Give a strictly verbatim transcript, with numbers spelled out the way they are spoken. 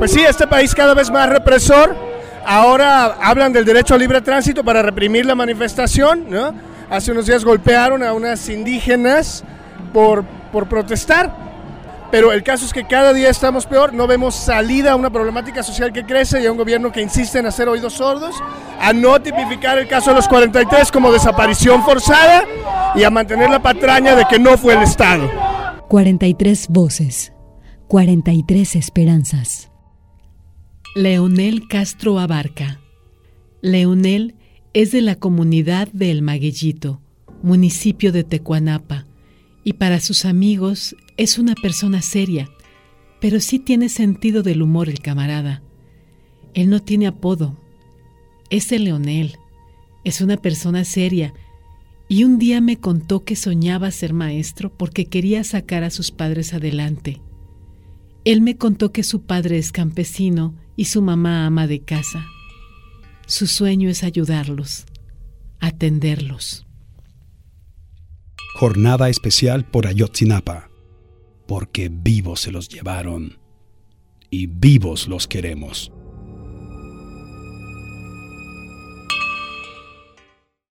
Pues sí, este país cada vez más represor. Ahora hablan del derecho al libre tránsito para reprimir la manifestación, ¿no? Hace unos días golpearon a unas indígenas por, por protestar. Pero el caso es que cada día estamos peor, no vemos salida a una problemática social que crece y a un gobierno que insiste en hacer oídos sordos, a no tipificar el caso de los cuarenta y tres como desaparición forzada y a mantener la patraña de que no fue el Estado. cuarenta y tres voces, cuarenta y tres esperanzas. Leonel Castro Abarca. Leonel es de la comunidad de El Magueyito, municipio de Tecuanapa, y para sus amigos es una persona seria, pero sí tiene sentido del humor el camarada. Él no tiene apodo, es el Leonel, es una persona seria, y un día me contó que soñaba ser maestro porque quería sacar a sus padres adelante. Él me contó que su padre es campesino y su mamá ama de casa. Su sueño es ayudarlos, atenderlos. Jornada especial por Ayotzinapa, porque vivos se los llevaron y vivos los queremos.